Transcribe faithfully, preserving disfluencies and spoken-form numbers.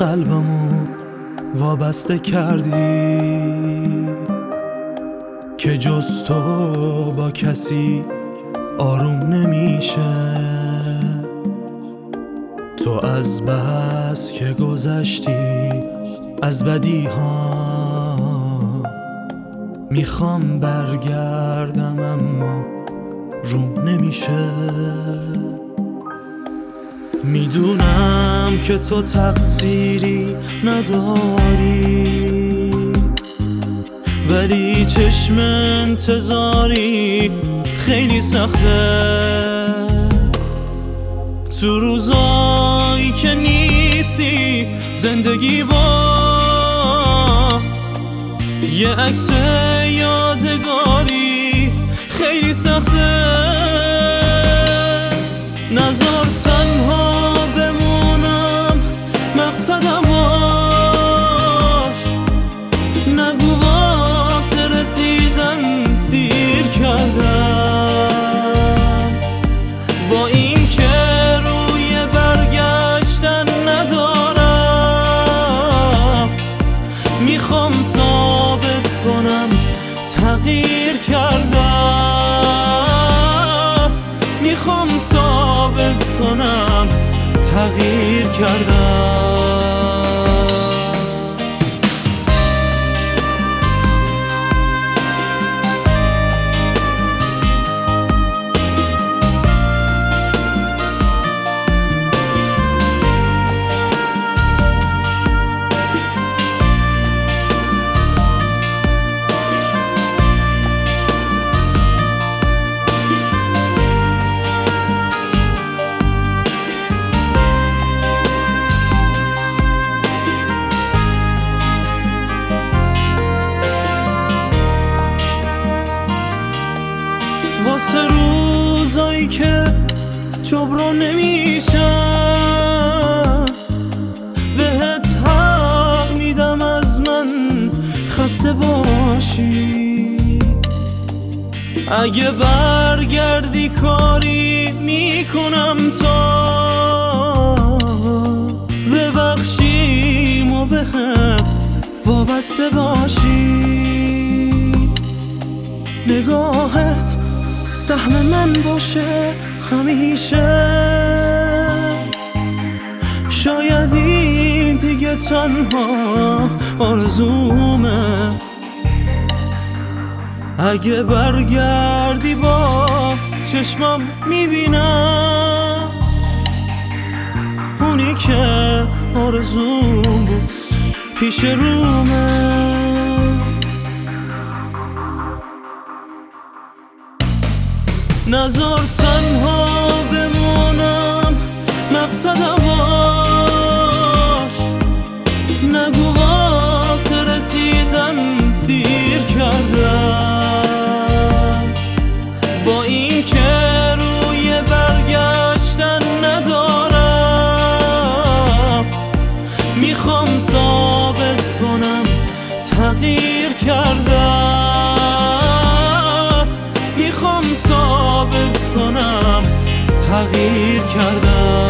قلبمو وابسته کردی که جز تو با کسی آروم نمیشه. تو از بس که گذشتی از بدی ها، میخوام برگردم اما روم نمیشه. میدونم که تو تقصیری نداری، ولی چشم انتظاری خیلی سخته. تو روزایی که نیستی زندگی با یه عکس یادگاری خیلی سخته. نذار تنها بمونم مقصدم باش، نگو واسه رسیدن دیر کردم. با این که روی برگشتن ندارم، میخوام ثابت کنم تغییر کردم. میخوام ثابت کنم تغییر کردم. واسه روزایی که جبران نمیشن، بهت حق میدم از من خسته باشی. اگه برگردی کاری میکنم تا ببخشیم و به هم وابسته باشی. نگاهت سهم من باشه همیشه، شاید این دیگه تنها آرزومه. اگه برگردی با چشمم میبینم اونی که آرزوم بود پیش رومه. نذار تنها بمونم مقصدم باش، نگو واسه رسیدن دیر کردم. با این که روی برگشتن ندارم، میخوام ثابت کنم تغییر کردم. میخوام ثابت کنم تغییر کردم.